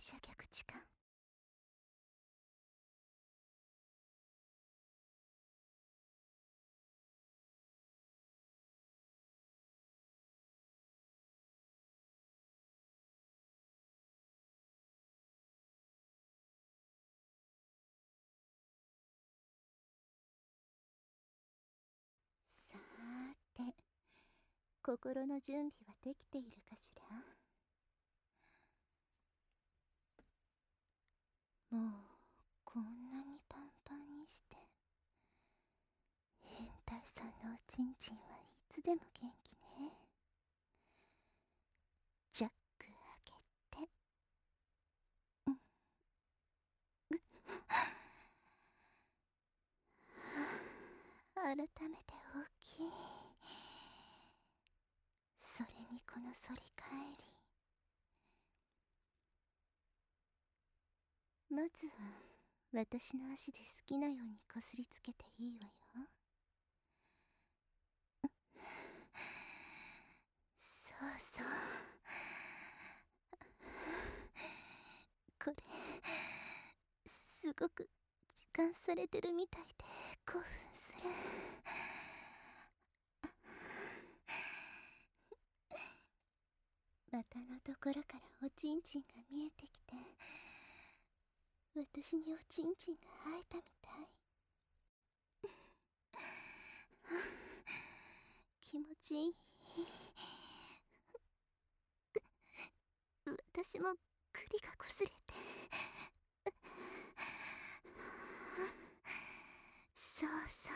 射逆時間。さーて、心の準備はできているかしら。もうこんなにパンパンにして、変態さんのおちんちんはいつでも元気ね。ジャック開けて。改めて大きい。それにこの反り返り。まずは私の足で好きなようにこすりつけていいわよ。そうそう。これすごく時間されてるみたいで興奮する。股のところからおちんちんが見えてきて、私におちんちんが生えたみたい。気持ちいい。私も栗がこすれて。そうそう。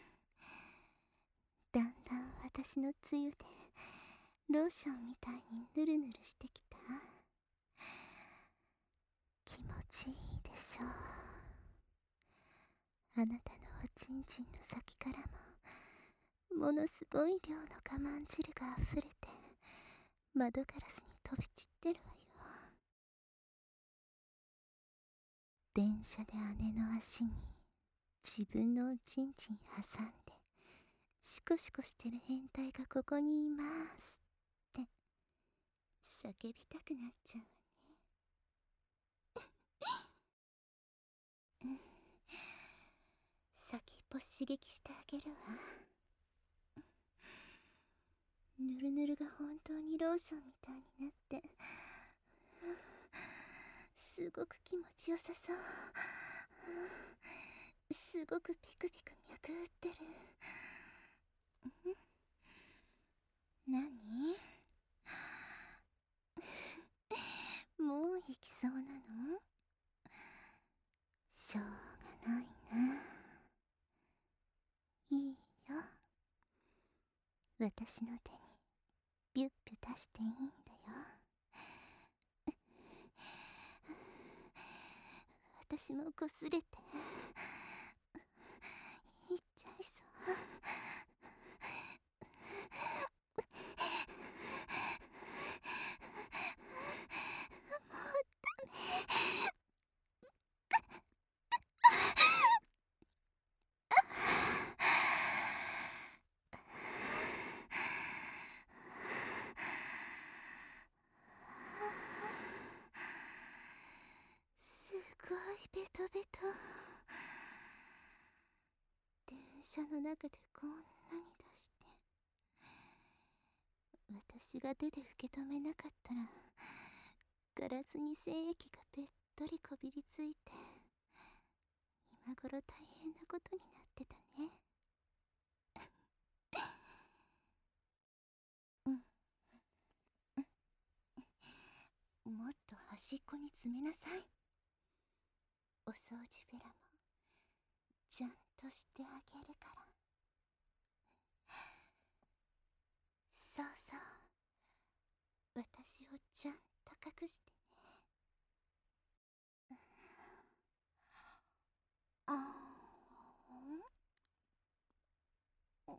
だんだん私のつゆでローションみたいにヌルヌルしてきた。気持ちいいでしょう。あなたのおちんちんの先からもものすごい量の我慢汁があふれて窓ガラスに飛び散ってるわよ。電車で姉の足に自分のおちんちん挟んでシコシコしてる変態がここにいますって叫びたくなっちゃうわね。先っぽ刺激してあげるわ。ぬるぬるが本当にローションみたいになってすごく気持ちよさそう。すごくピクピク脈打ってる。何？もう行きそうなの？しょうがないな。いいよ。私の手にビュッビュ出していいんだよ。私もこすれていっちゃいそう。すごいベトベト。電車の中でこんなに出して、私が手で受け止めなかったらガラスに精液がべっとりこびりついて今頃大変なことになってたね。もっと端っこに詰めなさい。お掃除ベラもちゃんとしてあげるから。そうそう、私をちゃんと隠してね。あーん。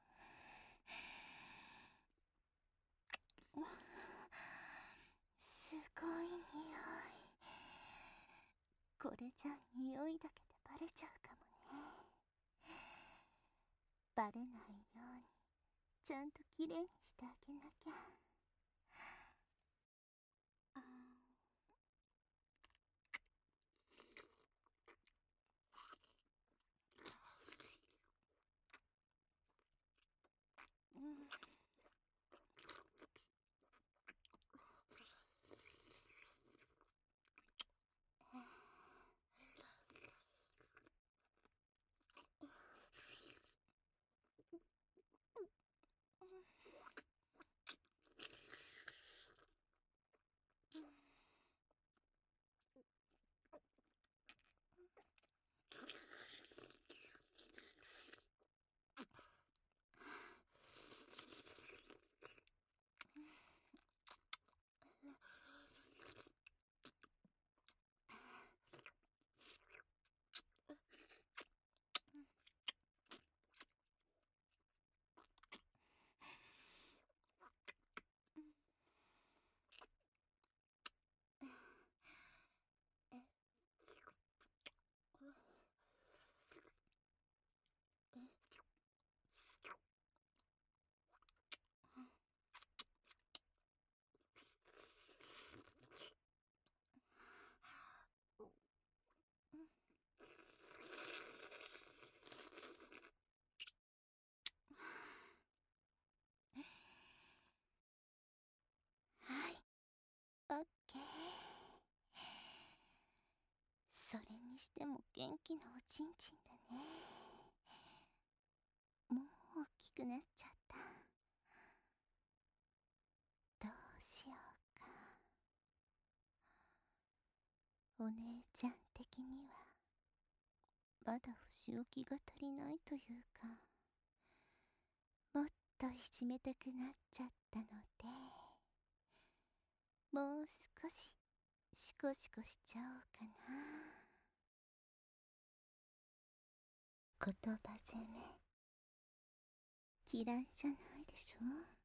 すごい匂い。これじゃ匂いだけでバレちゃうかもね。バレないようにちゃんときれいにしてあげなきゃ。 しても元気なおちんちんだね。もう大きくなっちゃった。どうしようか。お姉ちゃん的にはまだお仕置きが足りないというか、もっといじめたくなっちゃったので、もう少しシコシコしちゃおうかな。言葉攻め嫌いじゃないでしょ。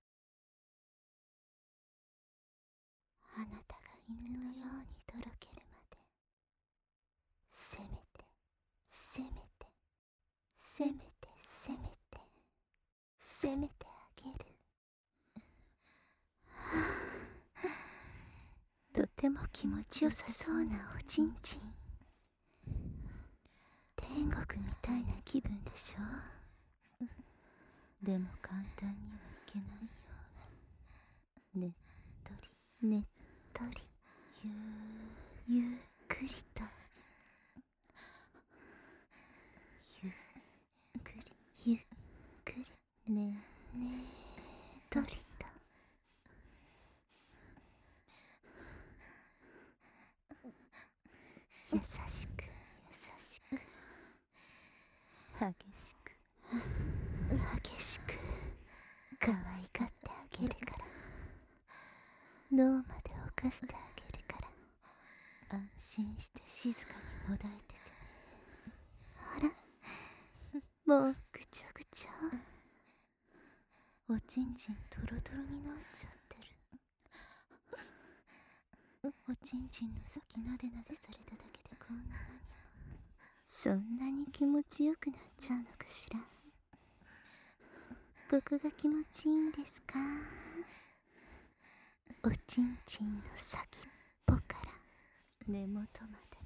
あなたが犬のようにとろけるまでせめてせめてせめてせめてせめてあげる。とても気持ちよさそうなおちんちん。天国みたいな気分でしょ。でも簡単にはいけないよ。ねっとりねっとりゆっくりとゆっくりゆっくりねっとりと優しく優しく激しく激しく可愛がってあげるから、脳まで犯してあげるから、安心して静かにもだえててね。あら、もうぐちょぐちょ。おちんちんトロトロになっちゃってる。おちんちんの先なでなでされただけでこんなにも、そんなに気持ちよくなっちゃうのかしら。僕が気持ちいいんですか？おちんちんの先っぽから根元まで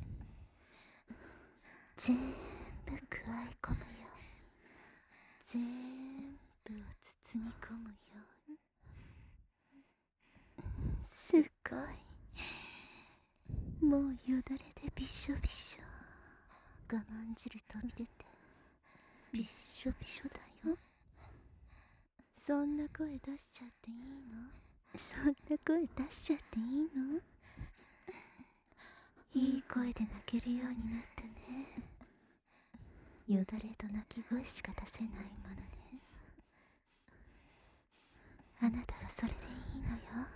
全部くわえ込むように、全部を包み込むように。すごい、もうよだれでびしょびしょ。我慢汁飛び出てびっしょびしょだよ。そんな声出しちゃっていいの？そんな声出しちゃっていいの？いい声で泣けるようになったね。よだれと泣き声しか出せないものね。あなたはそれでいいの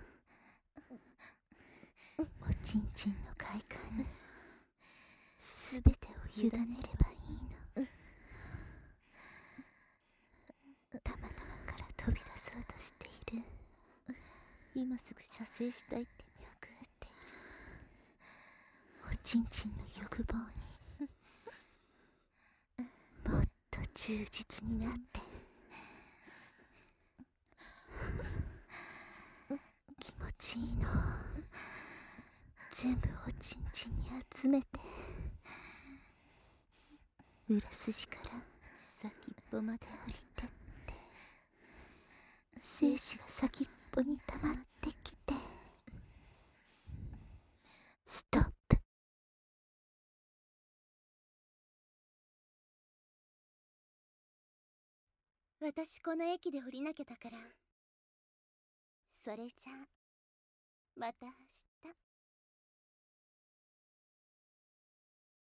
よ。おちんちんの快感にすべてを委ねればいいの。玉々から飛び出そうとしている。今すぐ射精したいって脈打っているおちんちんの欲望にもっと忠実になって、気持ちいいのを全部おちんちんに集めて、裏筋から先っぽまで降りてって、精子が先っぽに溜まってきて、ストップ。私この駅で降りなきゃだから。それじゃあまた明日。